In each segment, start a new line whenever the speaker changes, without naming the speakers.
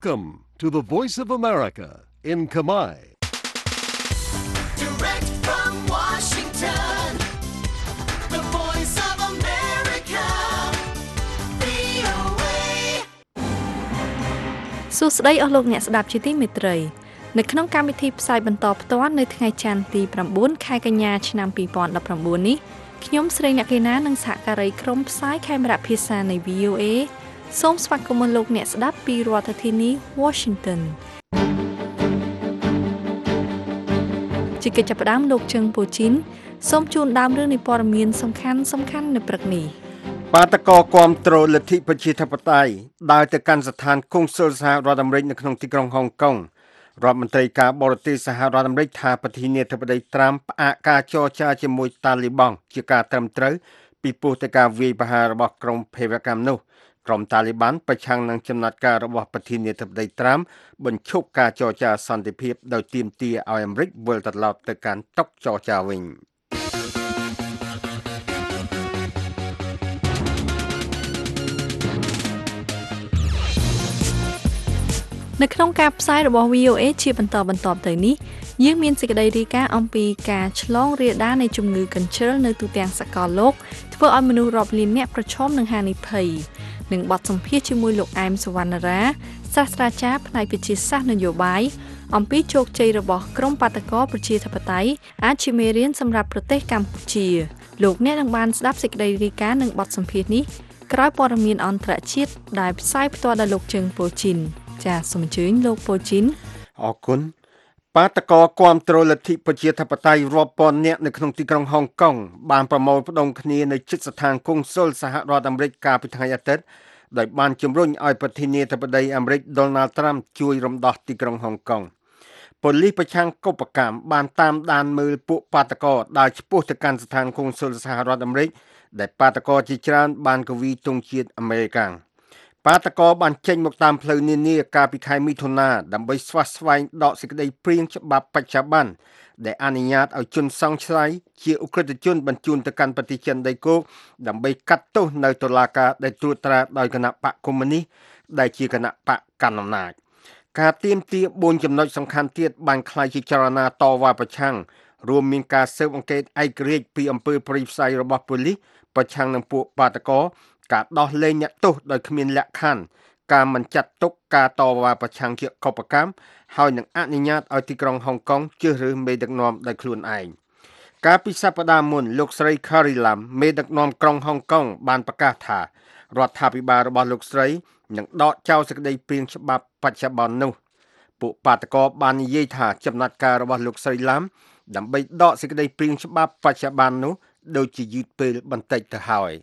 Welcome to the Voice of America in Khmer.
Direct from Washington, the Voice of America, VOA.
សួស្តីអស់លោកអ្នកស្ដាប់ជាទីមេត្រីនៅក្នុងកម្មវិធីផ្សាយបន្តផ្ទាល់នៅថ្ងៃច័ន្ទទី9ខែកញ្ញាឆ្នាំ2019នេះខ្ញុំស្រីអ្នកកេណានិងសហការីក្រុមផ្សាយខេមរៈភាសានៃ VOA សូមស្វាគមន៍លោកអ្នកស្ដាប់ពីរដ្ឋធានី Washington ជាកិច្ចចាប់ផ្ដើមលោកជឹងពូជីនសូមជូនដើមរឿងនៃព័ត៌មានសំខាន់នៅព្រឹកនេះ
បាតកោគាំទ្រលទ្ធិប្រជាធិបតេយ្យដើរទៅកាន់ស្ថានកុងស៊ុលសហរដ្ឋអាមេរិកនៅក្នុងទីក្រុងហុងកុងរដ្ឋមន្ត្រីការបរទេសសហរដ្ឋអាមេរិកថាប្រធានាធិបតីត្រាំផ្អាកការចរចាជាមួយតាលីបង់ជាការត្រឹមត្រូវពីព្រោះតែការវាយប្រហាររបស់ក្រុមភេរវកម្មនោះក្រុមតាលីបានប្រឆាំងនឹងចំណាត់ការរបស់ប្រធានាធិបតីត្រាំបញ្ឈប់ការចរចាសន្តិភាពដោយទាមទារឲ្យអាមេរិកវិលត្រឡប់ទៅកាន់តុចរចាវិញ
នៅក្នុងការផ្សាយរបស់ VOA ជាបន្តទៅនេះយើងមានសេចក្តីរាយការណ៍អំពីការឆ្លងរាលដាលនៃជំងឺកញ្ជ្រឹលនៅទូទាំងសកលលោកធ្វើឲ្យមនុស្សរាប់លាននាក់ប្រឈមនឹងហានិភ័យនិងបទសម្ភាសន៍ជាមួយលោកអែមសវណ្ណរាសាស្ត្រាចារ្យផ្នែកវិទ្យាសាស្ត្រនយោបាយអំពីជោគជ័យរបស់ក្រុមបាតកោប្រជាធិបតេយ្យអាចជាមេរៀនសម្រាប់ប្រទេសកម្ពុជាលោកអ្នកនឹងបានស្ដាប់សេចក្តីរាយការណ៍និងបទសម្ភាសន៍នេះក្រោយព័ត៌មានអន្តរជាតិដែលផ្សាយផ្ទាល់ដោយលោកជើងពូជីនចាសសូមអញ្ជើញលោកពូជីន
អរគុណបាតកោគាំទ្រលទ្ធិប្រជាធិបតេយ្យរាប់ពាន់នាក់នៅក្នុងទីក្រុងហុងកុងបានប្រមូលផ្ដុំគ្នានៅជិតស្ថានកុងស៊ុលសហរដ្ឋអាមេរិកកាលពីថ្ងៃអាទិត្យដោយបានជំរុញឲ្យប្រធានាធិបតីអាមេរិក Donald Trump ជួយរំដោះទីក្រុងហុងកុងប៉ូលីសប្រឆាំងកុបកម្មបានតាមដានមើលពួកបាតកោដែលឆ្ពោះទៅកាន់ស្ថានកុងស៊ុលសហរដ្ឋអាមេរិកដែលបាតកោជាច្រើនបានកវីទង់ជាតិអាមេរិកបាតកោបានចេញមកតាមផ្លូវនានាកាលពីខែមិថុនាដើម្បីស្វាស្វែងដកសេចក្តីព្រាងច្បាប់បច្ចុប្បន្នដែលអនុញ្ញាតឲ្យជនសង្ស័យជាឧក្រិដ្ឋជនបញ្ជូនទៅកាន់ប្រទេសចិនដីគោកដើម្បីកាត់ទោសនៅតុលាការដែលត្រួតត្រាដោយគណៈបកកុម្មុយនីសដែលជាគណៈបកកណ្ដាលអំណាចការទាមទារ4ចំណុចសំខាន់ទៀតបានក្លាយជាចលនាតវ៉ាប្រឆាំងរួមមានការស៊ើបអង្កេតឯករាជ្យពីអំពើព្រៃផ្សៃរបស់ប៉ូលីសប្រឆាំងនឹងពួកបាតកោការដោះលែងអ្នកទោសដោយគ្មានលក្ខខណ្ឌការមិនចាត់ទុកការតវ៉ាប្រឆាំងជាកុបកម្មហើយនឹងអនុញ្ញាតឲ្យទីក្រុងហុងកុងជ្រើសរើសមេដឹកនាំដោយខ្លួនឯងកាលពីសប្តាហ៍មុនលោកស្រី Carrie Lam មេដឹកនាំក្រុងហុងកុងបានប្រកាសថារដ្ឋាភិបាលរបស់លោកស្រីនឹងដកចោលសេចក្តីព្រាងច្បាប់បច្ចុប្បន្ននោះពួកបាតកោបាននិយាយថាចំណាត់ការរបស់លោកស្រី Lam ដើម្បីដកសេចក្តីព្រាងច្បាប់បច្ចុប្បន្ននោះដូចជាយឺតពេលបន្តិចទៅហើយ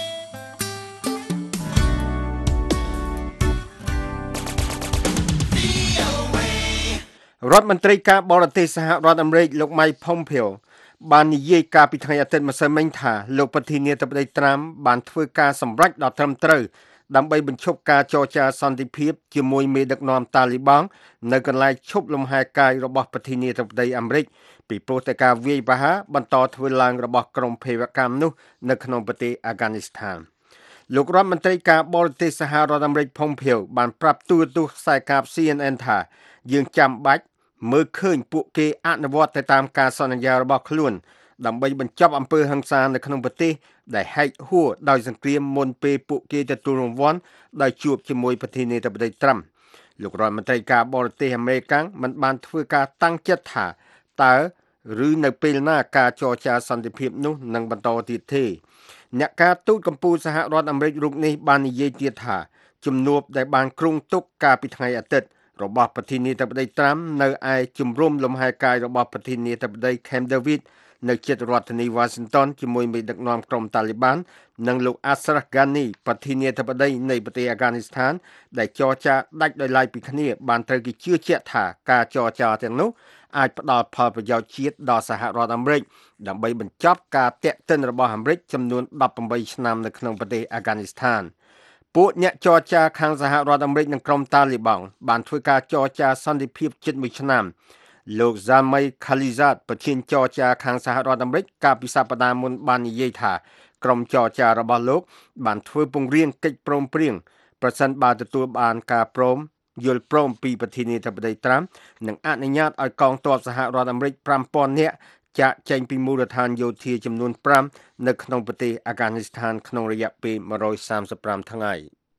រដ្ឋមន្ត្រីការបរទេសសហរដ្ឋអាមេរិកលោក Mike Pompeo បាននិយាយកាលពីថ្ងៃអាទិត្យម្សិលមិញថាលោកប្រធានាធិបតីត្រាំបានធ្វើការសម្រេចដ៏ត្រឹមត្រូវដើម្បីបញ្ឈប់ការចរចាសន្តិភាពជាមួយមេដឹកនាំតាលីបង់នៅកន្លែងឈប់លំហែកាយរបស់ប្រធានាធិបតីអាមេរិកពីព្រោះតែការវាយប្រហារបន្តធ្វើឡើងរបស់ក្រុមភេរវកម្មនោះនៅក្នុងប្រទេសអាហ្គានីស្ថានលោករដ្ឋមន្ត្រីការបរទេសសហរដ្ឋអាមេរិក Pompeo បានប្រាប់ទូរទស្សន៍ខ្សែកាប CNN ថាយើងចាំបាច់មើលឃើញពួកគេអនុវត្តទៅតាមការសន្យារបស់ខ្លួនដើម្បីបញ្ចប់អំពើហិង្សានៅក្នុងប្រទេសដែលហែកហួរដោយសង្គ្រាមមុនពេលពួកគេទទួលរង្វាន់ដោយជួបជាមួយប្រធានាធិបតីត្រាំលោករដ្ឋមន្ត្រីការបរទេសអាមេរិកមិនបានធ្វើការតាំងចិត្តថាតើឬនៅពេលណាការចរចាសន្តិភាពនោះនឹងបន្តទៀតទេអ្នកការទូតកម្ពុជាសហរដ្ឋអាមេរិករូបនេះបាននិយាយទៀតថាជំនួបដែលបានគ្រោងទុកកាលពីថ្ងៃអាទិត្យរបស់ប្រធានាធិបតីត្រាំនៅឯជំរំលំហែកាយរបស់ប្រធានាធិបតី Camp David នៅជិតរដ្ឋធានី Washington ជាមួយមេដឹកនាំក្រុមតាលីបាននិងលោក Ashraf Ghani ប្រធានាធិបតីនៃប្រទេសអាហ្គានីស្ថានដែលចរចាដាច់ដោយឡែកពីគ្នាបានត្រូវគេជឿជាក់ថាការចរចាទាំងនោះអាចផ្ដល់ផលប្រយោជន៍ជាតិដល់សហរដ្ឋអាមេរិកដើម្បីបញ្ចប់ការតាក់ទិនរបស់អាមេរិកចំនួន18ឆ្នាំនៅក្នុងប្រទេសអាហ្គានីស្ថានពួកអ្នកចរចាខាងសហរដ្ឋអាមេរិកនិងក្រុមតាលីបង់បានធ្វើការចរចាសន្តិភាពជិត1ឆ្នាំលោក Zalmay Khalilzad ប្រធានចរចាខាងសហរដ្ឋអាមេរិកកាលពីសប្តាហ៍មុនបាននិយាយថាក្រុមចរចារបស់លោកបានធ្វើពង្រៀនកិច្ចព្រមព្រៀងប្រសិនបើទទួលបានការព្រមយល់ព្រមពីប្រធានាធិបតីត្រាំនិងអនុញ្ញាតឲ្យកងទ័ពសហរដ្ឋអាមេរិក 5000 នាក់ចាកចេញពីមូលដ្ឋានយោធាចំនួន 5 នៅក្នុងប្រទេសអាហ្គានីស្ថានក្នុងរយៈពេល 135 ថ្ងៃ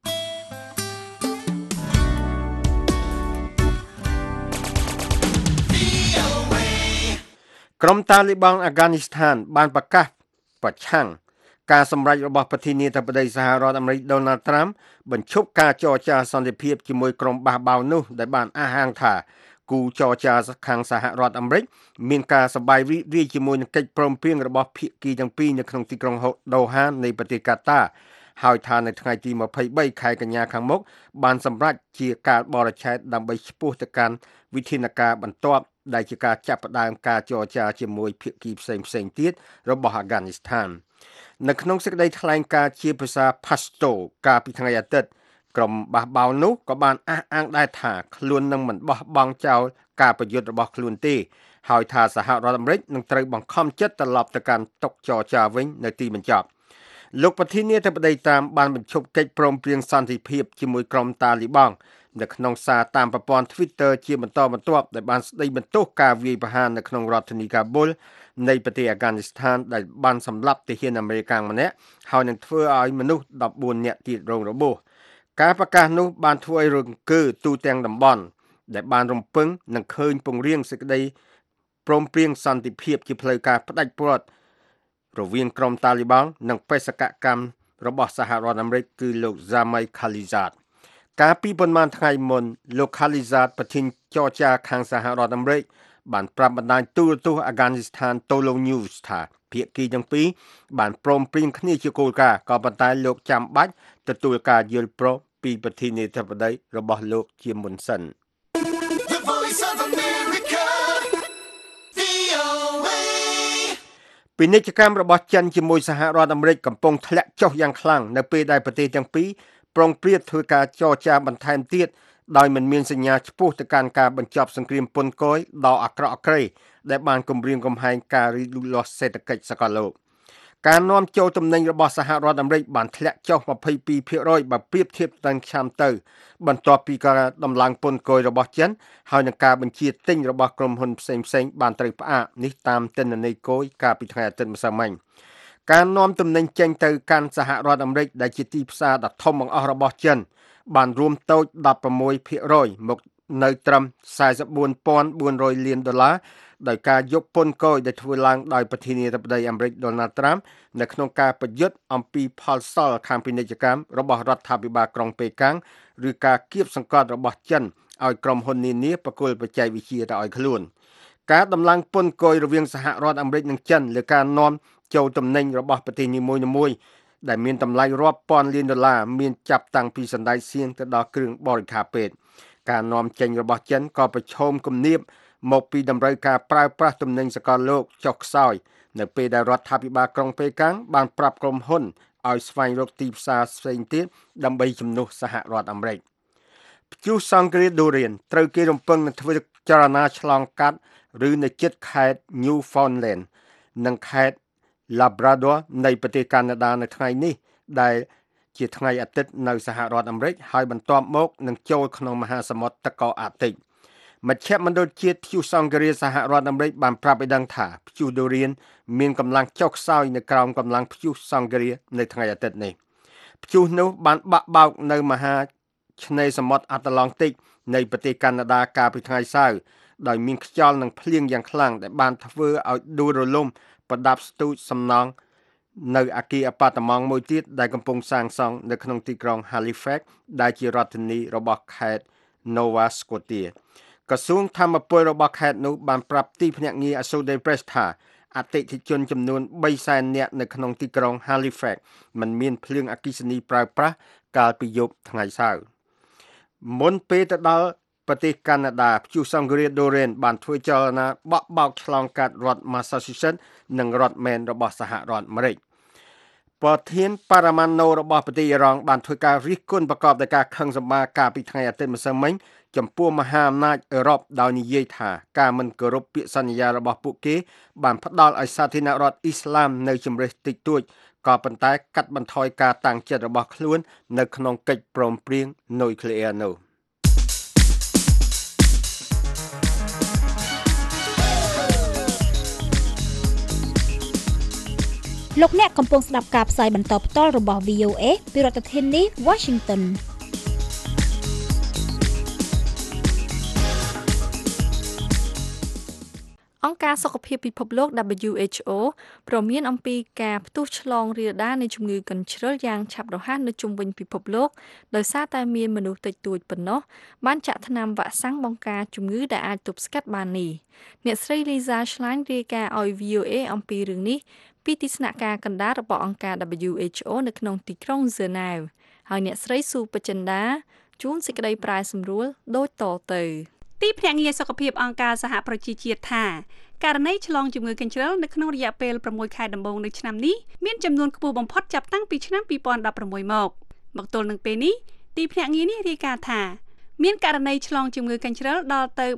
ក្រុមតាលីបង់អាហ្គានីស្ថានបានប្រកាសប្រឆាំងការសម្រេចរបស់ប្រធានាធិបតីសហរដ្ឋអាមេរិក Donald Trump បញ្ឈប់ការចរចាសន្តិភាពជាមួយក្រុមបះបោរនោះដែលបានអះអាងថាគូចរចាខាងសហរដ្ឋអាមេរិកមានការសប្បាយរីករាយជាមួយនឹងកិច្ចព្រមព្រៀងរបស់ភាគីទាំងពីរនៅក្នុងទីក្រុងដូហានៃប្រទេសកាតាហើយថានៅថ្ងៃទី23ខែកញ្ញាខាងមុខបានសម្រេចជាការបរិច្ឆេទដើម្បីឈ្មោះទៅកាន់វិធានការបន្ទាប់ដែលជាការចាប់ផ្ដើមការចរចាជាមួយភាគីផ្សេងៗទៀតរបស់អាហ្គានីស្ថាននៅក្នុងសេចក្តីថ្លែងការណ៍ជាភាសា Pashto កាលពីថ្ងៃអាទិត្យក្រុមបះបោរនោះក៏បានអះអាងដែរថាខ្លួននឹងមិនបោះបង់ចោលការប្រយុទ្ធរបស់ខ្លួនទេហើយថាសហរដ្ឋអាមេរិកនឹងត្រូវបង្ខំចិត្តត្រឡប់ទៅកាន់តុចរចាវិញនៅទីបញ្ចប់លោកប្រធានាធិបតីតាមបានបញ្ឈប់កិច្ចព្រមព្រៀងសន្តិភាពជាមួយក្រុមតាលីបង់នៅក្នុងសារតាមប្រព័ន្ធ Twitter ជាបន្តបន្ទាប់ដែលបានស្ដីបន្ទោសការវាយប្រហារនៅក្នុងរដ្ឋធានីកាប៊ុលនៃប្រទេសអាហ្គានីស្ថានដែលបានសម្លាប់ទាហានអាមេរិកម្នាក់ហើយនឹងធ្វើឲ្យមនុស្ស14នាក់ទៀតរងរបួសការប្រកាសនោះបានធ្វើឲ្យរង្គើទូទាំងតំបន់ដែលបានរំពឹងនឹងឃើញពង្រៀងសេចក្តីព្រមព្រៀងសន្តិភាពជាផ្លូវការផ្ដាច់ព្រាត់រវាងក្រុមតាលីបង់និងបេសកកម្មរបស់សហរដ្ឋអាមេរិកគឺលោក Zalmay Khalilzad កាលពីប៉ុន្មានថ្ងៃមុនលោក Khalilzad ប្រធានចរចាខាងសហរដ្ឋអាមេរិកបានប្រាប់បណ្ដាញទូរទស្សន៍អាហ្គានីស្ថាន Tolo News ថាភាគីទាំងពីរបានព្រមព្រៀងគ្នាជាគោលការណ៍ក៏ប៉ុន្តែលោកចាំបាច់ទទួលការយល់ព្រមពីប្រធានាធិបតីរបស់លោកជាមុនសិន
The Voice of America, VOA.
ពាណិជ្ជកម្មរបស់ចិនជាមួយសហរដ្ឋអាមេរិកកំពុងធ្លាក់ចុះយ៉ាងខ្លាំងនៅពេលដែលប្រទេសទាំងពីរប្រុងប្រយ័ត្នធ្វើការចរចាបន្ថែមទៀតដោយមិនមានសញ្ញាឆ្ពោះទៅកាន់ការបញ្ចប់សង្គ្រាមពន្ធគយដ៏អាក្រក់អាក្រៃដែលបានគំរាមកំហែងការរីកលូតលាស់សេដ្ឋកិច្ចសកលលោកការនាំចូលទំនិញរបស់សហរដ្ឋអាមេរិកបានធ្លាក់ចុះ 22% បើប្រៀបធៀបទៅឆ្នាំទៅបន្ទាប់ពីការដំឡើងពន្ធគយរបស់ចិនហើយនឹងការបញ្ជាទិញរបស់ក្រុមហ៊ុនផ្សេងៗបានត្រូវផ្អាកនេះតាមទិន្នន័យគយកាលពីថ្ងៃអាទិត្យម្សិលមិញការនាំទំនិញចេញទៅកាន់សហរដ្ឋអាមេរិកដែលជាទីផ្សារដ៏ធំបង្អស់របស់ចិនបានរួមតូច 16% មកនៅត្រឹម 44,400 លានដុល្លារដោយការយកពន្ធគយដែលធ្វើឡើងដោយប្រធានាធិបតីអាមេរិក Donald Trump នៅក្នុងការប្រយុទ្ធអំពីផលសល់ខាងពាណិជ្ជកម្មរបស់រដ្ឋាភិបាលក្រុងប៉េកាំងឬការគៀបសង្កត់របស់ចិនឲ្យក្រុមហ៊ុននានាប្រគល់បច្ចេកវិទ្យាទៅឲ្យខ្លួនការដំឡើងពន្ធគយរវាងសហរដ្ឋអាមេរិកនិងចិនលើការនាំចូលទំនិញរបស់ប្រទេសនីមួយៗដែលមានតម្លៃរាប់ពាន់លានដុល្លារមានចាប់តាំងពីសណ្តែកសៀងទៅដល់គ្រឿងបរិក្ខារពេទ្យការនាំចេញរបស់ចិនក៏ប្រឈមគំនាបមកពីតម្រូវការប្រើប្រាស់ទំនិញសកលលោកចុះខ្សោយនៅពេលដែលរដ្ឋាភិបាលក្រុងប៉េកាំងបានប្រាប់ក្រុមហ៊ុនឲ្យស្វែងរកទីផ្សារផ្សេងទៀតដើម្បីជំនួសសហរដ្ឋអាមេរិកព្យុះសង្គ្រាដូរៀនត្រូវគេរំពឹងនឹងធ្វើចលនាឆ្លងកាត់ឬនៅជិតខេត្ត Newfoundland និងខេត្ត Labrador នៃប្រទេសកាណាដានៅថ្ងៃនេះដែលជាថ្ងៃអាទិត្យនៅសហរដ្ឋអាមេរិកហើយបន្ទាប់មកនឹងចូលក្នុងមហាសមុទ្រទឹកកកអាកទិកមជ្ឈមណ្ឌលជាតិព្យុះសង្ឃរាសហរដ្ឋអាមេរិកបានប្រាប់ឲ្យដឹងថាព្យុះដូរៀនមានកម្លាំងចុះខ្សោយនៅក្រោមកម្លាំងព្យុះសង្ឃរានៅថ្ងៃអាទិត្យនេះព្យុះនោះបានបាក់បោកនៅមហាឆ្នេរសមុទ្រអាត្លង់តិកនៃប្រទេសកាណាដាកាលពីថ្ងៃសៅរ៍ដោយមានខ្យល់និងភ្លៀងយ៉ាងខ្លាំងដែលបានធ្វើឲ្យដួលរលំប្រដាប់ស្ទូចសំណង់នៅអគារអាប៉ាតម៉ង់មួយទៀតដែលកំពុងសាងសង់នៅក្នុងទីក្រុង Halifax ដែលជារដ្ឋធានីរបស់ខេត្ត Nova Scotia ក្រសួងធម្មពលរបស់ខេត្តនោះបានប្រាប់ទីភ្នាក់ងារ Associated Press ថាអតិថិជនចំនួន 300,000 នាក់នៅក្នុងទីក្រុង Halifax មិនមានភ្លើងអគ្គិសនីប្រើប្រាស់កាលពីយប់ថ្ងៃសៅរ៍មុនពេលទៅដល់ប្រទេសកាណាដាព្យុះសង្ឃរាដូរៀនបានធ្វើចលនាបក់បោកឆ្លងកាត់រដ្ឋ Massachusetts និងរដ្ឋ Maine របស់សហរដ្ឋអាមេរិកប្រធានប៉ារ៉ាម៉ាណូរបស់ប្រទេសអ៊ីរ៉ង់បានធ្វើការរិះគន់ប្រកបដោយការខឹងសម្បារកាលពីថ្ងៃអាទិត្យម្សិលមិញចំពោះមហាអំណាចអឺរ៉ុបដោយនិយាយថាការមិនគោរពពាក្យសន្យារបស់ពួកគេបានផ្ដល់ឲ្យសាធារណរដ្ឋអ៊ីស្លាមនៅជំរិតតិចតួចក៏ប៉ុន្តែកាត់បន្ថយការតាំងចិត្តរបស់ខ្លួននៅក្នុងកិច្ចព្រមព្រៀងនុយក្លេអ៊ែរនោះ
លោកអ្នកកំពុងស្ដាប់ការផ្សាយបន្តផ្ទាល់របស់ VOA ពីរដ្ឋធានី Washington
អង្គការសុខភាពពិភពលោក WHO ព្រមានអំពីការផ្ទុះឆ្លងរាលដាលនៃជំងឺកញ្ជ្រឹលយ៉ាងឆាប់រហ័សនៅជុំវិញពិភពលោកដោយសារតែមានមនុស្សតិចតួចប៉ុណ្ណោះបានចាក់ថ្នាំវ៉ាក់សាំងបង្ការជំងឺដែលអាចទប់ស្កាត់បាននេះអ្នកស្រី Lisa Schlein រាយការណ៍ឲ្យ VOA អំពីរឿងនេះពីទីស្នាក់ការកណ្ដាលរបស់អង្គការ WHO នៅក្នុងទីក្រុង Geneva ហើយអ្នកស្រី Supachinda ជួនសេចក្តីប្រែសម្រួលដូចតទៅ
ទីភ្នាក់ងារសុខភាពអង្គការសហប្រជាជាតិថាករណីឆ្លងជំងឺកញ្ជ្រឹលនៅក្នុងរយៈពេល6ខែដំបូងនៃឆ្នាំនេះមានចំនួនខ្ពស់បំផុតចាប់តាំងពីឆ្នាំ2016មកទល់នឹងពេលនេះទីភ្នាក់ងារនេះរាយការណ៍ថាមានករណីឆ្លងជំងឺកញ្ជ្រឹលដល់ទៅ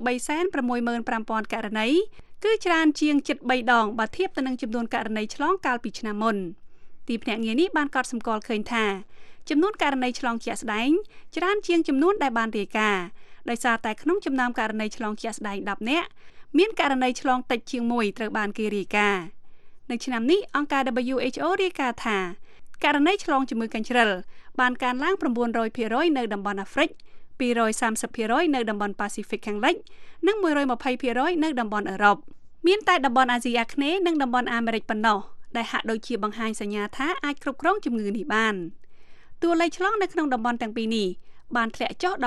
365,000 ករណីគឺច្រើនជាងជិត3ដងបើធៀបទៅនឹងចំនួនករណីឆ្លងកាលពីឆ្នាំមុនទីភ្នាក់ងារនេះបានកត់សម្គាល់ឃើញថាចំនួនករណីឆ្លងជាក់ស្ដែងច្រើនជាងចំនួនដែលបានរាយការណ៍ដោយសារតែក្នុងចំណោមករណីឆ្លងជាក់ស្ដែង10នាក់មានករណីឆ្លងតិចជាង1ត្រូវបានគេរាយការណ៍នៅឆ្នាំនេះអង្គការ WHO រាយការណ៍ថាករណីឆ្លងជំងឺកញ្ជ្រឹលបានកើនឡើង 900% នៅតំបន់អាហ្វ្រិក 230% នៅតំបន់ប៉ាស៊ីហ្វិកខាងលិចនិង 120% នៅតំបន់អឺរ៉ុបមានតែតំបន់អាស៊ីអាគ្នេយ៍និងតំបន់អាមេរិកប៉ុណ្ណោះដែលហាក់ដូចជាបង្ហាញសញ្ញាថាអាចគ្រប់គ្រងជំងឺនេះបានតួលេខឆ្លងនៅក្នុងតំបន់ទាំងពីរនេះបានធ្លាក់ចុះ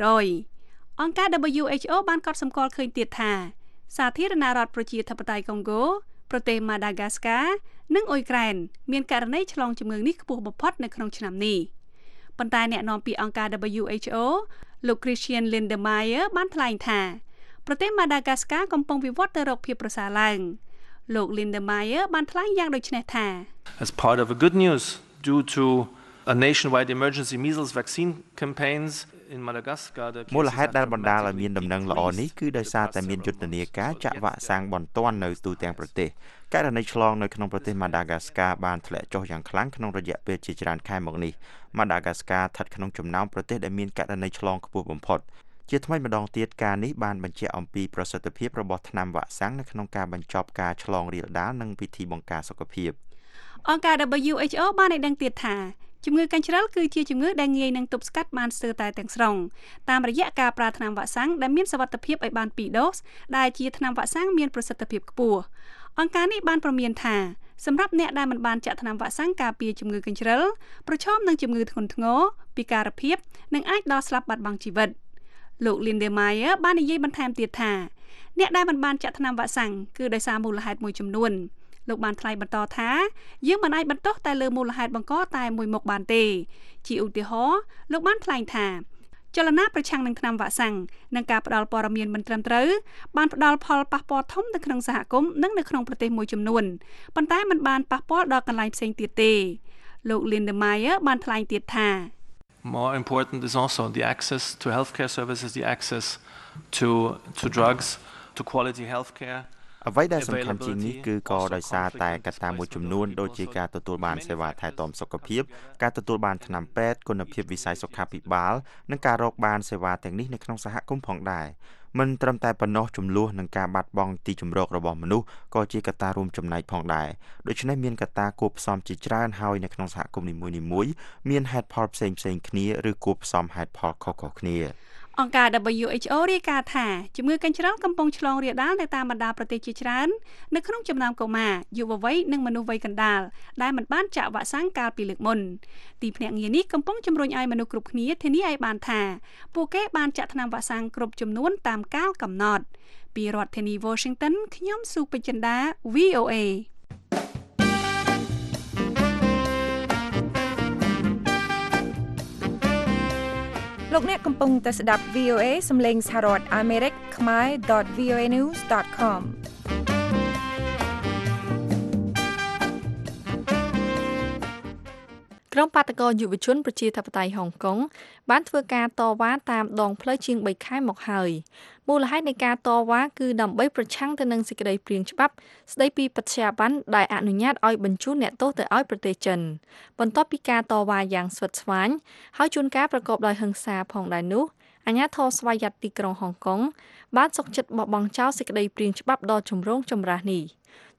15% អង្គការ WHO បានកត់សម្គាល់ឃើញទៀតថាសាធារណរដ្ឋប្រជាធិបតេយ្យកុងហ្គោប្រទេសម៉ាដាហ្គាស្កានិងអ៊ុយក្រែនមានករណីឆ្លងជំងឺនេះខ្ពស់បំផុតនៅក្នុងឆ្នាំនេះប៉ុន្តែអ្នកនាំពាក្យអង្គការ WHO លោក Christian Lindmeier បានថ្លែងថាប្រទេសម៉ាដាហ្គាស្កាកំពុងវិវត្តទៅរកភាពប្រសើរឡើងលោក Lindmeier បានថ្លែងយ៉ាងដូចនេះថា
As part of a good news due to a nationwide emergency measles vaccine campaignsមូលហេតុដែលបណ្ដាលឲ្យមានដំណឹងល្អនេះគឺដោយសារតែមានយុទ្ធនាការចាក់វ៉ាក់សាំងបន្ទាន់នៅទូទាំងប្រទេសករណីឆ្លងនៅក្នុងប្រទេសម៉ាដាហ្គាស្កាបានធ្លាក់ចុះយ៉ាងខ្លាំងក្នុងរយៈពេលជាច្រើនខែមកនេះម៉ាដាហ្គាស្កាស្ថិតក្នុងចំណោមប្រទេសដែលមានករណីឆ្លងខ្ពស់បំផុតជាថ្មីម្ដងទៀតការនេះបានបញ្ជាក់អំពីប្រសិទ្ធភាពរបស់ថ្នាំវ៉ាក់សាំងនៅក្នុងការបញ្ចប់ការឆ្លងរាលដាលនិងពិធីបង្ការសុខភាព
អង្គការ WHO បានឲ្យដឹងទៀតថាជំងឺកញ្ជ្រឹលគឺជាជំងឺដែលងាយនឹងទប់ស្កាត់បានស្ទើរតែទាំងស្រុងតាមរយៈការប្រើថ្នាំវ៉ាក់សាំងដែលមានសុវត្ថិភាពឲ្យបាន2ដូសដែលជាថ្នាំវ៉ាក់សាំងមានប្រសិទ្ធភាពខ្ពស់អង្គការនេះបានព្រមានថាសម្រាប់អ្នកដែលមិនបានចាក់ថ្នាំវ៉ាក់សាំងការពារជំងឺកញ្ជ្រឹលប្រឈមនឹងជំងឺធ្ងន់ធ្ងរពិការភាពនិងអាចដល់ស្លាប់បាត់បង់ជីវិតលោក Lindmeier បាននិយាយបន្ថែមទៀតថាអ្នកដែលមិនបានចាក់ថ្នាំវ៉ាក់សាំងគឺដោយសារមូលហេតុមួយចំនួនលោកបានថ្លែងបន្តថាយើងមិនអាចបន្តតែលើមូលហេតុបង្កតែមួយមុខបានទេជាឧទាហរណ៍លោកបានថ្លែងថាចលនាប្រឆាំងនឹងថ្នាំវ៉ាក់សាំងនិងការផ្ដល់ព័ត៌មានមិនត្រឹមត្រូវបានផ្ដល់ផលប៉ះពាល់ធំទៅក្នុងសហគមន៍និងនៅក្នុងប្រទេសមួយចំនួនប៉ុន្តែมันបានប៉ះពាល់ដល់កន្លែងផ្សេងទៀតទេលោក Lindmeier បានថ្លែងទៀតថា
More important is also the access to healthcare services, the access to drugs, to quality healthcare
អ្វីដែលសំខាន់ជាងនេះគឺក៏ដោយសារតែកត្តាមួយចំនួនដូចជាការទទួលបានសេវាថែទាំសុខភាពការទទួលបានថ្នាំពេទ្យគុណភាពវិស័យសុខាភិបាលនិងការរកបានសេវាទាំងនេះនៅក្នុងសហគមន៍ផងដែរមិនត្រឹមតែប៉ុណ្ណោះចំនួននិងការបាត់បង់ទីជម្រករបស់មនុស្សក៏ជាកត្តារួមចំណែកផងដែរដូច្នេះមានកត្តាគួបផ្សំជាច្រើនហើយនៅក្នុងសហគមន៍នីមួយៗមានហេតុផលផ្សេងៗគ្នាឬគួបផ្សំហេតុផលខុសៗគ្នា
អង្គការ WHO រាយការណ៍ថាជំងឺកញ្ជ្រឹលកំពុងឆ្លងរាលដាលនៅតាមបណ្ដាប្រទេសជាច្រើននៅក្នុងចំណោមកុមារយុវវ័យនិងមនុស្សវ័យកណ្ដាលដែលមិនបានចាក់វ៉ាក់សាំងកាលពីលើកមុនទីភ្នាក់ងារនេះកំពុងជំរុញឲ្យមនុស្សគ្រប់គ្នាធានាឲ្យបានថាពួកគេបានចាក់ថ្នាំវ៉ាក់សាំងគ្រប់ចំនួនតាមកាលកំណត់ពីរដ្ឋធានី Washington ខ្ញុំស៊ូពេជ្រចិន្តា VOA
លោកអ្នកកំពុងតែស្ដាប់ VOA សំឡេងសហរដ្ឋអាមេរិកkhmer.voanews.com
ក្រុមបាតកោយុវជនប្រជាធិបតេយ្យហុងកុងបានធ្វើការតវ៉ាតាមដងផ្លូវជាង3ខែមកហើយមូលហេតុនៃការតវ៉ាគឺដើម្បីប្រឆាំងទៅនឹងសេចក្តីព្រាងច្បាប់ស្តីពីបត្យាប័នដែលអនុញ្ញាតឲ្យបញ្ជូនអ្នកទោសទៅឲ្យប្រទេសចិនបន្ទាប់ពីការតវ៉ាយ៉ាងស្វិតស្វាញហើយជួនកាលប្រកបដោយហិង្សាផងដែរនោះអាជ្ញាធរស្វយ័តទីក្រុងហុងកុងបានសុកចិត្តបោះបង់ចោលសេចក្តីព្រាងច្បាប់ដ៏ចម្រូងចម្រាសនេះ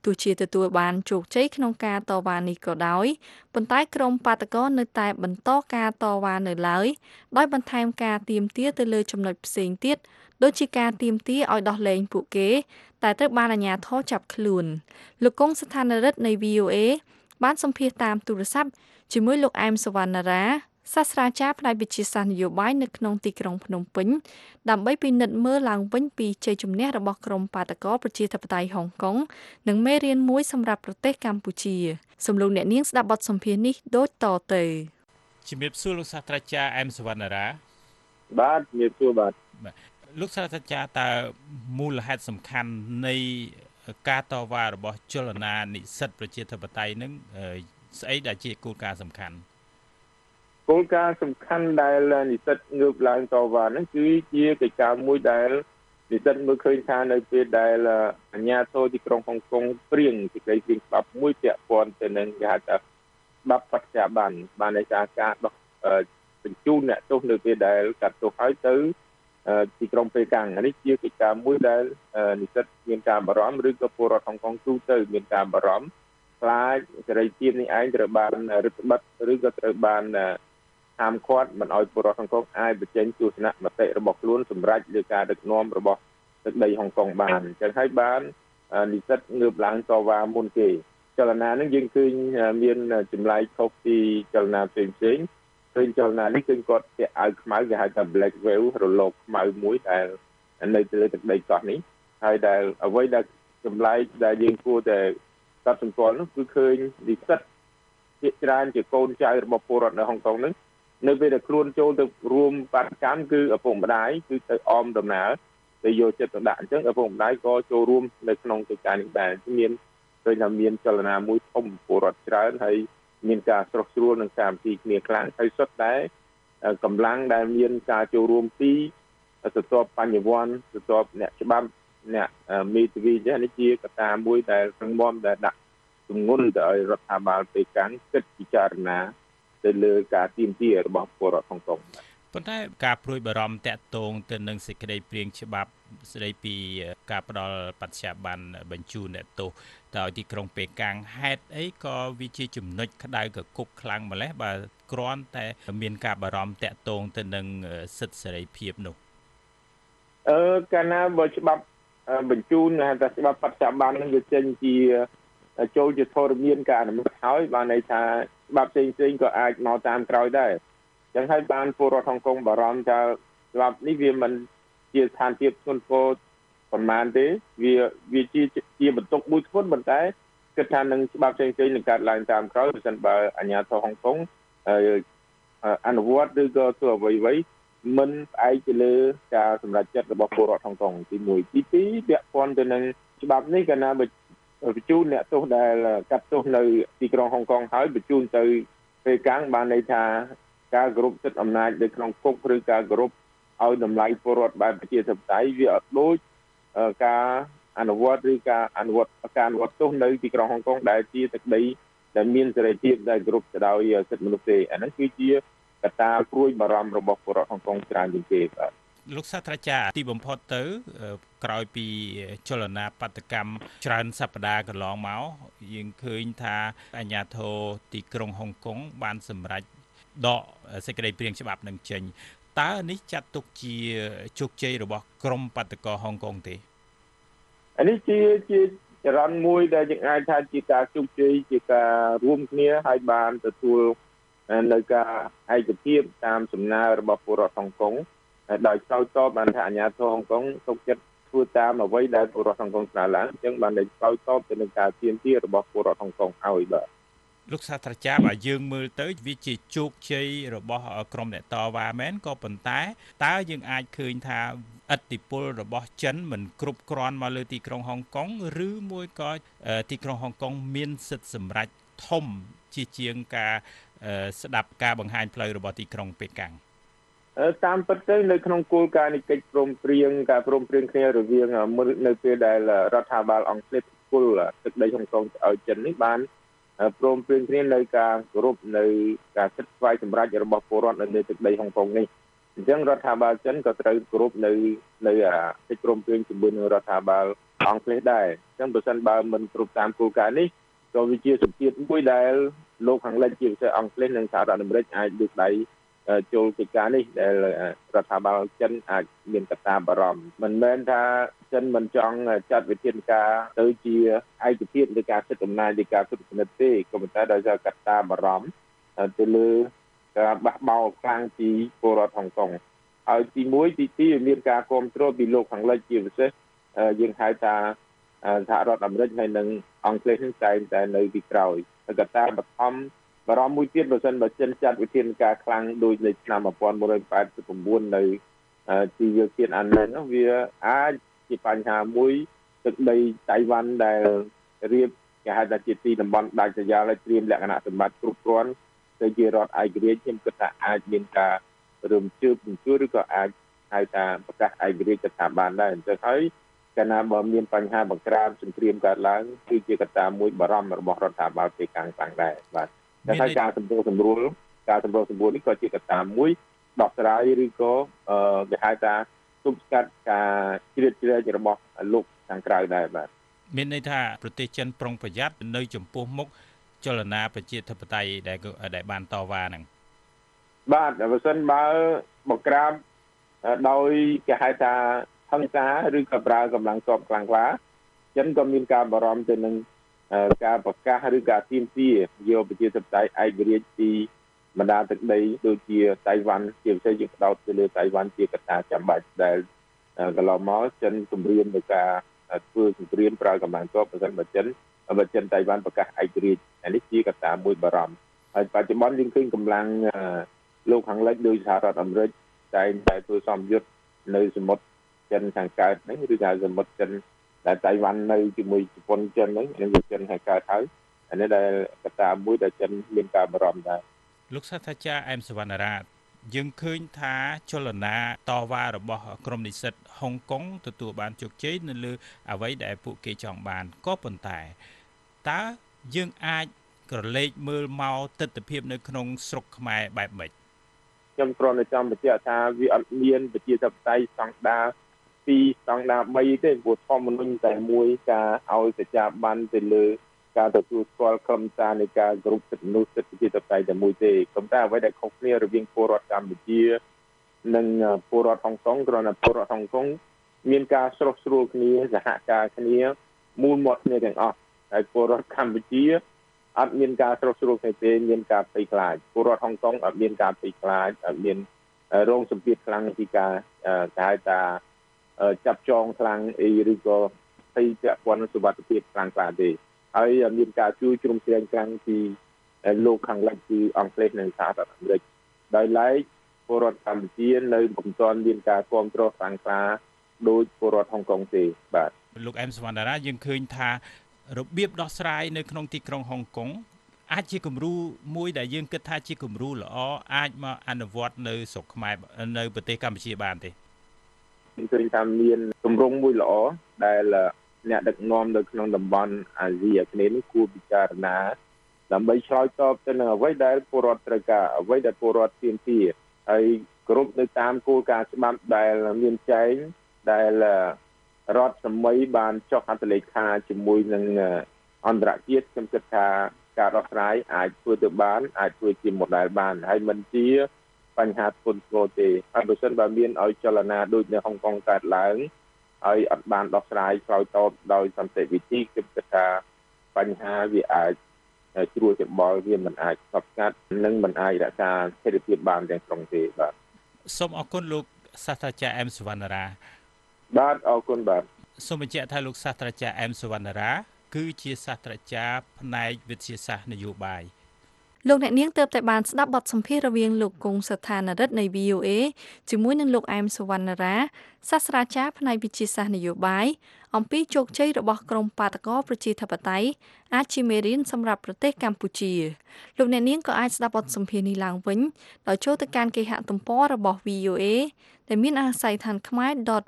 ទោះជាទទួលបានជោគជ័យក្នុងការតវ៉ានេះក៏ដោយប៉ុន្តែក្រុមបាតកោនៅតែបន្តការតវ៉ានៅឡើយដោយបន្ថែមការទាមទារទៅលើចំណុចផ្សេងទៀតដូចជាការទាមទារឲ្យដោះលែងពួកគេតែត្រូវបានអាជ្ញាធរចាប់ខ្លួនលោកកុងស្ថានរិទ្ធនៃ VOA បានសម្ភាសន៍តាមទូរស័ព្ទជាមួយលោកអែមសវណ្ណារាសាស្ត្រាចារ្យផ្នែកវិទ្យាសាស្ត្រនយោបាយនៅក្នុងទីក្រុងភ្នំពេញដើម្បីពិនិត្យមើលឡើងវិញពីជ័យជំនះរបស់ក្រុមបាតកោប្រជាធិបតេយ្យហុងកុងនិងមេរៀនមួយសម្រាប់ប្រទេសកម្ពុជាសូមលោកអ្នកនាងស្ដាប់បទសម្ភាសន៍នេះដូចតទៅ
ជំរាបសួរលោកសាស្ត្រាចារ្យអែមសវណ្ណារា
បាទជំរាបសួរបាទ
លោកសាស្ត្រាចារ្យតើមូលហេតុសំខាន់នៃការតវ៉ារបស់ចលនានិស្សិតប្រជាធិបតេយ្យនឹងស្អីដែលជាគោលការណ៍សំខាន់
គោលការណ៍សំខាន់ដែលនិស្សិតងើបឡើងតវ៉ាហ្នឹងគឺជាកិច្ចការមួយដែលនិស្សិតមើលឃើញថានៅពេលដែលអាជ្ញាធរទីក្រុងហុងកុងព្រៀងសេចក្តីព្រៀងច្បាប់មួយពាក់ព័ន្ធទៅនឹងគេហៅថាច្បាប់បច្ចាបានន័យថាការដោះបញ្ជូនអ្នកទោសនៅពេលដែលកាត់ទោសហើយទៅទីក្រុងប៉េកាំងនេះជាកិច្ចការមួយដែលនិស្សិតមានការបារម្ភឬក៏ពលរដ្ឋហុងកុងទូទៅមានការបារម្ភខ្លាចសេរីភាពនេះឯងត្រូវបានរឹតបន្តឹងឬក៏ត្រូវបានហាមឃាត់មិនឲ្យពលរដ្ឋហុងកុងអាចបញ្ចេញទស្សនៈមតិរបស់ខ្លួនសម្រាប់លើការដឹកនាំរបស់ទឹកដីហុងកុងបានអញ្ចឹងហើយបាននិស្សិតងើបឡើងតវ៉ាមុនគេចលនានេះយើងឃើញមានចម្លែកខុសពីចលនាផ្សេងឃើញចលនានេះគឺគាត់ពាក់អាវខ្មៅគេហៅថា Black Wave រលកខ្មៅមួយដែលនៅលើទឹកដីកោះនេះហើយដែលអ្វីដែលចម្លែកដែលយើងគួរតែកត់សម្គាល់នោះគឺឃើញនិស្សិតជាច្រើនជាកូនចៅរបស់ពលរដ្ឋនៅហុងកុងនេះនៅពេលដែលខ្លួនចូលទៅរួមបាតកម្មគឺឪពុកម្ដាយគឺទៅអមដំណើរទៅយកចិត្តទុកដាក់អញ្ចឹងឪពុកម្ដាយក៏ចូលរួមនៅក្នុងកិច្ចការនេះដែរមានឃើញថាមានចលនាមួយធំពលរដ្ឋច្រើនហើយមានការស្រោះស្រួលនិងសាមគ្គីគ្នាខ្លាំងហើយសុទ្ធតែកម្លាំងដែលមានការចូលរួមពីស្ទាប់បញ្ញវន្តស្ទាប់អ្នកច្បាប់អ្នកមេធាវីនេះជាកត្តាមួយដែលរឹងមាំដែលដាក់ទម្ងន់ទៅឲ្យរដ្ឋាភិបាលប៉េកាំងគិតពិចារណាទៅលើការទាមទាររបស់ពលរដ្ឋហុងកុង
ប៉ុន្តែការព្រួយបារម្ភតាក់ទងទៅនឹងសេចក្តីព្រាងច្បាប់ស្តីពីការផ្ដល់បច្ចាបានបញ្ជូនអ្នកទោសទៅឲ្យទីក្រុងប៉េកាំងហេតុអីក៏វាជាចំណុចក្តៅកគុកខ្លាំងម្ល៉េះបើគ្រាន់តែមានការបារម្ភតាក់ទងទៅនឹងសិទ្ធិសេរីភាពនោះ
កាលណាបើច្បាប់បញ្ជូនថាច្បាប់បច្ចាបាននឹងវាចេញជាចូលជាធរមានការអនុម័តហើយបានន័យថាច្បាប់ផ្សេងក៏អាចមកតាមក្រោយដែរអញ្ចឹងហើយបានពលរដ្ឋហុងកុងបារម្ភថាច្បាប់នេះវាមិនជាស្ថានភាពធ្ងន់ធ្ងរប៉ុន្មានទេវាជាបន្ទុកមួយធ្ងន់ប៉ុន្តែគិតថានឹងច្បាប់ផ្សេងនឹងកើតឡើងតាមក្រោយប្រសិនបើអាជ្ញាធរហុងកុងអនុវត្តឬក៏ធ្វើអ្វីមិនផ្អែកទៅលើការសម្រេចចិត្តរបស់ពលរដ្ឋហុងកុងទី1ទី2ពាក់ព័ន្ធទៅនឹងច្បាប់នេះកាលណាបញ្ជូនអ្នកទោសដែលកាត់ទោសនៅទីក្រុងហុងកុងហើយបញ្ជូនទៅប៉េកាំងបានន័យថាការគោរពសិទ្ធិអំណាចនៅក្នុងគុកឬការគោរពឲ្យតម្លៃពលរដ្ឋបែបប្រជាធិបតេយ្យវាអត់ដូចការអនុវត្តឬការអនុវត្តទោសនៅទីក្រុងហុងកុងដែលជាទឹកដីដែលមានសេរីភាពដែលគោរពទៅដោយសិទ្ធិមនុស្សទេអាហ្នឹងគឺជាកត្តាព្រួយបារម្ភរបស់ពលរដ្ឋហុងកុងច្រើនជាងគេបាទ
លោកសាស្ត្រាចារ្យទីបំផុតទៅក្រោយពីចលនាបាតកម្មច្រើនសប្តាហ៍កន្លងមកយើងឃើញថាអាជ្ញាធរទីក្រុងហុងកុងបានសម្រេចដកសេចក្តីព្រាងច្បាប់នឹងចេញតើនេះចាត់ទុកជាជោគជ័យរបស់ក្រុមបាតកោហុងកុងទេ
អានេះជាចរន្តមួយដែលយើងអាចថាជាការជោគជ័យជាការរួមគ្នាហើយបានទទួលនៅការឯកភាពតាមសំណើរបស់ពលរដ្ឋហុងកុងដោយឆ្លើយតបបានថាអាជ្ញាធរហុងកុងទុកចិត្តធ្វើតាមអ្វីដែលពលរដ្ឋហុងកុងស្នើឡើងអញ្ចឹងបានតែឆ្លើយតបទៅនឹងការទាមទាររបស់ពលរដ្ឋហុងកុងឲ្យបាទ
លោកសាស្ត្រាចារ្យបើយើងមើលទៅវាជាជោគជ័យរបស់ក្រុមអ្នកតវ៉ាមែនក៏ប៉ុន្តែតើយើងអាចឃើញថាឥទ្ធិពលរបស់ចិនមិនគ្រប់គ្រាន់មកលើទីក្រុងហុងកុងឬមួយក៏ទីក្រុងហុងកុងមានសិទ្ធិសម្រេចធំជាងការស្ដាប់ការបង្ហាញផ្លូវរបស់ទីក្រុងប៉េកាំង
តាមពិតទៅនៅក្នុងគោលការណ៍នៃកិច្ចព្រមព្រៀងការព្រមព្រៀងគ្នារវាងនៅពេលដែលរដ្ឋាភិបាលអង់គ្លេសគល់ទឹកដីហុងកុងឲ្យចិននេះបានព្រមព្រៀងគ្នានៅការគោរពនៅការសិទ្ធិស្វ័យសម្រេចរបស់ពលរដ្ឋនៅលើទឹកដីហុងកុងនេះអញ្ចឹងរដ្ឋាភិបាលចិនក៏ត្រូវគោរពនៅកិច្ចព្រមព្រៀងជាមួយនឹងរដ្ឋាភិបាលអង់គ្លេសដែរអញ្ចឹងបើសិនបើមិនគ្រប់តាមគោលការណ៍នេះក៏វាជាសម្ពាធមួយដែលលោកខាងលិចជាពិសេសអង់គ្លេសនិងសហរដ្ឋអាមេរិកអាចលើកដៃចូលកិច្ចការនេះដែលរដ្ឋាភិបាលចិនអាចមានកត្តាបារម្ភមិនមែនថាចិនមិនចង់ចាត់វិធានការទៅជាឯកភាពនៃការសិទ្ធិអំណាចនៃការគ្រប់គ្រងទេក៏ប៉ុន្តែដោយសារកត្តាបារម្ភទៅលើការបះបោរខ្លាំងពីពលរដ្ឋហុងកុងហើយទី1ទី2មានការគ្រប់គ្រងពីលោកខាងលិចជាពិសេសយើងហៅថាសហរដ្ឋអាមេរិកហើយនិងអង់គ្លេសនឹងតែងតែនៅពីក្រោយកត្តាបឋមបារម្ភមួយទៀតបើសិនបើចិនចាត់វិធានការខ្លាំងដូចនៅឆ្នាំ1989នៅទីវាលធានអាននោះវាអាចជាបញ្ហាមួយទឹកដីតៃវ៉ាន់ដែលរៀបគេហៅថាជាទីតំបន់ដាច់ស្រយាលហើយត្រៀមលក្ខណៈសម្បត្តិគ្រប់គ្រាន់ទៅជារដ្ឋឯករាជ្យខ្ញុំគិតថាអាចមានការរំជើបរំជួលឬក៏អាចហៅថាប្រកាសឯករាជ្យស្ថាប័នដែរអញ្ចឹងហើយកាលណាបើមានបញ្ហាបង្ក្រាបសង្គ្រាមកើតឡើងគឺជាកត្តាមួយបារម្ភរបស់រដ្ឋាភិបាលពេលខាងខ្លាំងដែរបាទតែហើយការសម្រួលនេះក៏ជាកត្តាមួយដោះស្រាយឬក៏គេហៅថាទប់ស្កាត់ការជ្រៀតជ្រែករបស់លោកខាងក្រៅដែរបាទ
មានន័យថាប្រទេសចិនប្រុងប្រយ័ត្ននៅចំពោះមុខចលនាប្រជាធិបតេយ្យដែលបានតវ៉ាហ្នឹង
បាទបើសិនបើបង្ក្រាបដោយគេហៅថាហិង្សាឬក៏ប្រើកម្លាំងទ័ពខ្លាំងក្លាចិនក៏មានការបារម្ភទៅនឹងការប្រកាសឬការទាមទារយកប្រជាធិបតេយ្យឯករាជ្យពីបណ្ដាទឹកដីដូចជាតៃវ៉ាន់ជាពិសេសយើងផ្ដោតទៅលើតៃវ៉ាន់ជាកត្តាចាំបាច់ដែលកន្លងមកចិនគម្រាមដោយការធ្វើសង្គ្រាមប្រើកម្លាំងទ័ពប្រសិនបើចិនតៃវ៉ាន់ប្រកាសឯករាជ្យនេះជាកត្តាមួយបារម្ភហើយបច្ចុប្បន្នយើងឃើញកម្លាំងលោកខាងលិចដោយសហរដ្ឋអាមេរិកតែងតែធ្វើសម្ពយុទ្ធនៅសមុទ្រចិនខាងកើតហ្នឹងឬថាសមុទ្រចិនដែលតៃវ៉ាន់នៅជាមួយជប៉ុនចិនហ្នឹងវាចិនខាងកើតហើយអានេះដែលកត្តាមួយដែលចិនមានការបារម្ភដែរ
លោកសាស្ត្រាចារ្យអែមសវណ្ណរាយើងឃើញថាចលនាតវ៉ារបស់ក្រុមនិស្សិតហុងកុងទទួលបានជោគជ័យនៅលើអ្វីដែលពួកគេចង់បានក៏ប៉ុន្តែតើយើងអាចក្រឡេកមើលមកទស្សនវិជ្ជានៅក្នុងស្រុកខ្មែរបែបម៉េច
ខ្ញុំគ្រាន់តែចង់បញ្ជាក់ថាវាអត់មានប្រជាធិបតេយ្យស្តង់ដារ2ស្តង់ដារ3ទេព្រោះធម្មនុញ្ញតែមួយការឲ្យសច្ចាប័នទៅលើការទទួលស្គាល់ក្រុមការនៃការគ្រប់សិទ្ធិមនុស្សសិទ្ធិប្រជាធិបតេយ្យតែមួយទេប៉ុន្តែអ្វីដែលខុសគ្នារវាងពលរដ្ឋកម្ពុជានិងពលរដ្ឋហុងកុងគ្រាន់តែពលរដ្ឋហុងកុងមានការស្រុះស្រួលគ្នាសហការគ្នាមូលមាត់គ្នាទាំងអស់ហើយពលរដ្ឋកម្ពុជាអត់មានការស្រុះស្រួលគ្នាទេមានការភ័យខ្លាចពលរដ្ឋហុងកុងអត់មានការភ័យខ្លាចអត់មានរងសម្ពាធខ្លាំងពីការហៅថាចាប់ចងខ្លាំងអីឬក៏ភ័យពាក់ព័ន្ធនឹងសុវត្ថិភាពខ្លាំងក្លាទេហើយមានការជួយជ្រោមជ្រែងខ្លាំងពីលោកខាងលិចគឺអង់គ្លេសនិងសហរដ្ឋអាមេរិកដោយឡែកពលរដ្ឋកម្ពុជានៅមិនទាន់មានការគ្រប់គ្រងខ្លាំងក្លាដោយពលរដ្ឋហុងកុងទេបាទ
លោកអែមសវណ្ណរាយើងឃើញថារបៀបដោះស្រាយនៅក្នុងទីក្រុងហុងកុងអាចជាគំរូមួយដែលយើងគិតថាជាគំរូល្អអាចមកអនុវត្តនៅស្រុកខ្មែរនៅប្រទេសកម្ពុជាបានទេ
ខ្ញុំឃើញថាមានគម្រោងមួយល្អដែលអ្នកដឹកនាំនៅក្នុងតំបន់អាស៊ីអាគ្នេយ៍នេះគួរពិចារណាដើម្បីឆ្លើយតបទៅនឹងអ្វីដែលពលរដ្ឋត្រូវការអ្វីដែលពលរដ្ឋទាមទារហើយគ្រប់ទៅតាមគោលការណ៍ច្បាប់ដែលមានចែងដែលរដ្ឋសម័យបានចុះហត្ថលេខាជាមួយនឹងអន្តរជាតិខ្ញុំគិតថាការដោះស្រាយអាចធ្វើទៅបានអាចធ្វើជា model បានហើយមិនជាបញ្ហាធ្ងន់ធ្ងរទេហើយបើសិនបើមានឲ្យចលនាដូចនៅហុងកុងកើតឡើងហើយអត់បានដោះស្រាយឆ្លើយតបដោយសន្តិវិធីខ្ញុំគិតថាបញ្ហាវាអាចជ្រួលច្បល់វាមិនអាចស្ងប់ស្ងាត់និងមិនអាចរក្សាស្ថិរភាពបានទាំងស្រុងទេបាទ
សូមអរគុណលោកសាស្ត្រាចារ្យអែមសវណ្ណរា
បាទអរគុណបាទ
សូមបញ្ជាក់ថាលោកសាស្ត្រាចារ្យអែមសវណ្ណរាគឺជាសាស្ត្រាចារ្យផ្នែកវិទ្យាសាស្ត្រនយោបាយ
លោកអ្នកនាងទើបតែបានស្ដាប់បទសម្ភាសន៍រវាងលោកគង់ស្ថានរិទ្ធនៃ VOA ជាមួយនឹងលោកអែមសវណ្ណរាសាស្ត្រាចារ្យផ្នែកវិទ្យាសាស្ត្រនយោបាយអំពីជោគជ័យរបស់ក្រុមបាតកោប្រជាធិបតេយ្យអាចជាមេរៀនសម្រាប់ប្រទេសកម្ពុជាលោកអ្នកនាងក៏អាចស្ដាប់បទសម្ភាសន៍នេះឡើងវិញដោយចូលទៅកាន់គេហទំព័ររបស់ VOA ដែលមានអាស័យដ្ឋានខ្មែរ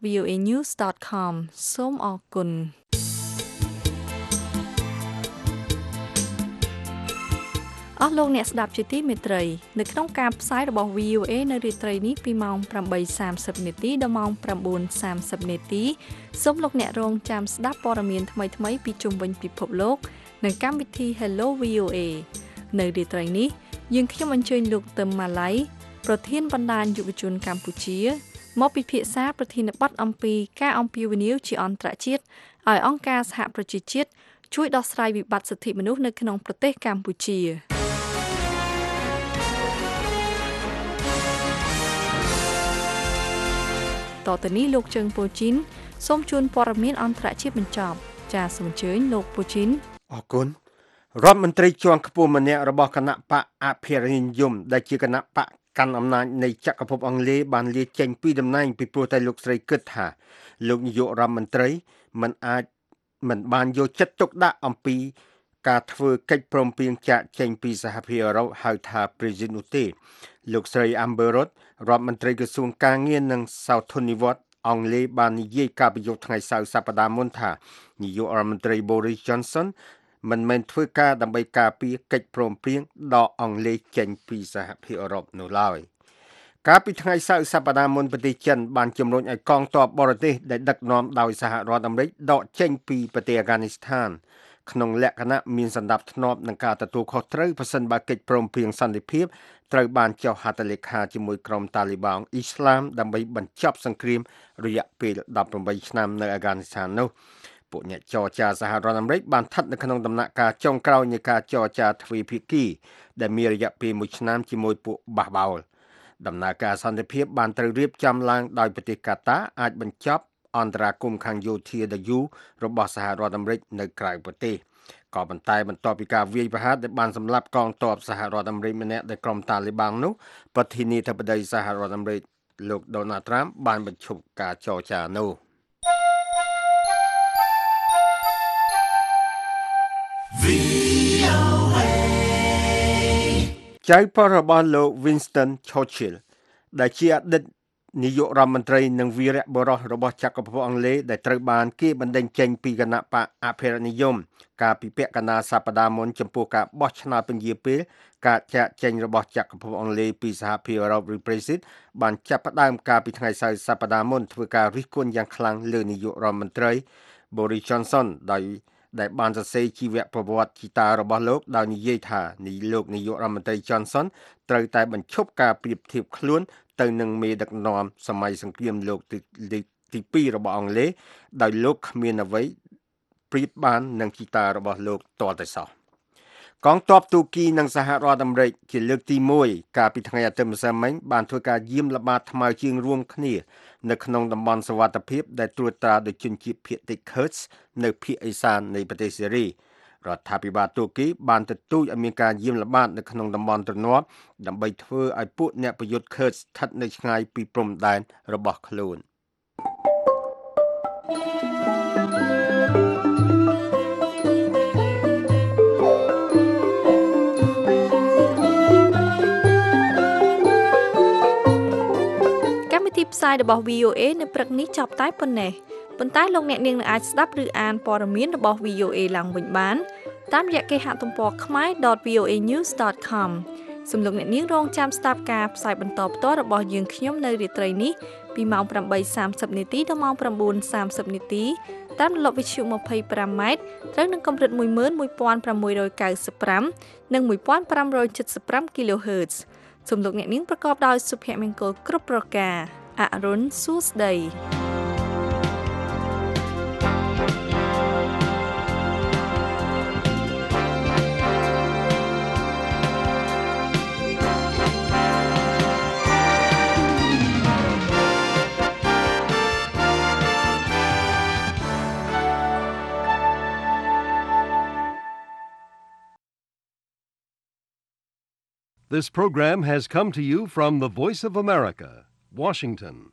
.voanews.com សូមអរគុណអអស់លោកអ្នកស្ដាប់ជាទីមេត្រីនៅក្នុងការផ្សាយរបស់ VOA នៅរាត្រីនេះពីម៉ោង 8:30 នាទីដល់ម៉ោង 9:30 នាទីសូមលោកអ្នករងចាំស្ដាប់ព័ត៌មានថ្មីៗពីជុំវិញពិភពលោកនៅកម្មវិធី Hello VOA នៅរាត្រីនេះយើងខ្ញុំអញ្ជើញលោកទឹមម៉ាឡៃប្រធានបណ្ដាញយុវជនកម្ពុជាមកពិភាក្សាប្រធានបទអំពីការអំពាវនាវជាអន្តរជាតិឲ្យអង្គការសហប្រជាជាតិជួយដោះស្រាយវិបត្តិសិទ្ធិមនុស្សនៅក្នុងប្រទេសកម្ពុជាតទៅនេះលោកជើងពូជីនសូមជូនព័ត៌មានអន្តរជាតិបញ្ចប់ចាសសូមអញ្ជើញលោកពូជីន
អរគុណរដ្ឋមន្ត្រីជាន់ខ្ពស់ម្នាក់របស់គណៈបកអភិរញ្ញនិយមដែលជាគណៈបកកាន់អំណាចនៃចក្រភពអង់គ្លេសបានលាចេញពីតំណែងពីព្រោះតែលោកស្រីគិតថាលោកនាយករដ្ឋមន្ត្រីមិនបានយកចិត្តទុកដាក់អំពីការធ្វើកិច្ចព្រមព្រៀងចាកចេញពីសហភាពអឺរ៉ុបហៅថា Brexit នោះទេលោកស្រី Amber Rudd រដ្ឋមន្ត្រីក្រសួងការងារនិងសោធននិវត្តន៍អង់គ្លេសបាននិយាយកាលពីយប់ថ្ងៃសៅរ៍សប្តាហ៍មុនថានាយករដ្ឋមន្ត្រី Boris Johnson មិនមែនធ្វើការដើម្បីការពារកិច្ចព្រមព្រៀងដកអង់គ្លេសចេញពីសហភាពអឺរ៉ុបនោះឡើយកាលពីថ្ងៃសៅរ៍សប្តាហ៍មុនប្រទេសចិនបានជំរុញឲ្យកងទ័ពបរទេសដែលដឹកនាំដោយសហរដ្ឋអាមេរិកដកចេញពីប្រទេសអាហ្គានីស្ថានក្នុងលក្ខណៈមានសណ្ដាប់ធ្នាប់នឹងការទទួលខុសត្រូវប្រសិនបើកិច្ចព្រមព្រៀងសន្តិភាពត្រូវបានចុះហត្ថលេខាជាមួយក្រុមតាលីបង់អ៊ីស្លាមដើម្បីបញ្ចប់សង្គ្រាមរយៈពេល18ឆ្នាំនៅអាហ្គានីស្ថាននោះពួកអ្នកចរចាសហរដ្ឋអាមេរិកបានស្ថិតនៅក្នុងដំណាក់កាលចុងក្រោយនៃការចរចាទ្វេភាគីដែលមានរយៈពេល1ឆ្នាំជាមួយពួកបះបោលដំណើរការសន្តិភាពបានត្រូវរៀបចំឡើងដោយប្រទេសកាតាអាចបញ្ចប់អន្តរាគមន៍ខាងយោធាដ៏យូររបស់សហរដ្ឋអាមេរិកនៅក្រៅប្រទេសក៏ប៉ុន្តែបន្ទាប់ពីការវាយប្រហារដែលបានសម្លាប់កងទ័ពសហរដ្ឋអាមេរិកម្នាក់ដោយក្រុមតាលីបង់នោះប្រធានាធិបតីសហរដ្ឋអាមេរិកលោក Donald Trump បានបញ្ឈប់ការចរចានោះចៅប្រុសរបស់លោក Winston Churchill ដែលជាអតីតនាយករដ្ឋមន្ត្រីនិងវីរបុរសរបស់ចក្រភពអង់គ្លេសដែលត្រូវបានគេបណ្តេញចេញពីគណៈបកអភិរក្សនិយមកាលពីពាក់កណ្ដាលសប្តាហ៍មុនចំពោះការបោះឆ្នោតពន្យាពេលការចាកចេញរបស់ចក្រភពអង់គ្លេសពីសហភាពអឺរ៉ុបឬ Brexit បានចាប់ផ្ដើមកាលពីថ្ងៃសៅរ៍សប្តាហ៍មុនធ្វើការរិះគន់យ៉ាងខ្លាំងលើនាយករដ្ឋមន្ត្រី Boris Johnson ដែលបានសរសេរជីវប្រវត្តិជីតារបស់លោកដោយនិយាយថាលោកនាយករដ្ឋមន្ត្រី Johnson ត្រូវតែបញ្ឈប់ការប្រៀបធៀបខ្លួនទៅនឹងមេដឹកនាំសម័យសង្គ្រាមលោកទី2របស់អង់គ្លេសដោយលោកគ្មានអ្វីប្រៀបបាននឹងជីតារបស់លោកទាល់តែសោះកងទ័ពទូគីនិងសហរដ្ឋអាមេរិកជាលើកទី1កាលពីថ្ងៃអាទិត្យម្សិលមិញបានធ្វើការយាមល្បាតថ្មើរជើងរួមគ្នានៅក្នុងតំបន់សុវត្ថិភាពដែលត្រួតត្រាដោយជនជាតិភាគតិច Kurds នៅភាគឦសាននៃប្រទេសសេរីរដ្ឋាភិបាលទូគីបានទទូចឲ្យមានការយាមល្បាតនៅក្នុងតំបន់ទ្រនាប់ដើម្បីធ្វើឲ្យពួកអ្នកប្រយុទ្ធ Kurds ស្ថិតនៅឆ្ងាយពីព្រំដែនរបស់ខ្លួន
ផ្សាយរបស់ VOA នៅព្រឹកនេះចប់តែប៉ុណ្ណេះប៉ុន្តែលោកអ្នកនាងនឹងអាចស្ដាប់ឬអានព័ត៌មានរបស់ VOA ឡើងវិញបានតាមរយៈគេហទំព័រ khmer.voanews.com សូមលោកអ្នកនាងរងចាំស្ដាប់ការផ្សាយបន្តផ្ទាល់របស់យើងខ្ញុំនៅរាត្រីនេះពីម៉ោង 8:30 នាទីដល់ម៉ោង 9:30 នាទីតាមរលកវិទ្យុ 25 ម៉ែត្រត្រូវនឹងកម្រិត 11695 និង 1575 kHz សូមលោកអ្នកនាងប្រកបដោយសុភមង្គលគ្រប់ប្រការអរុនសួស្តី
This program has come to you from the Voice of America, Washington.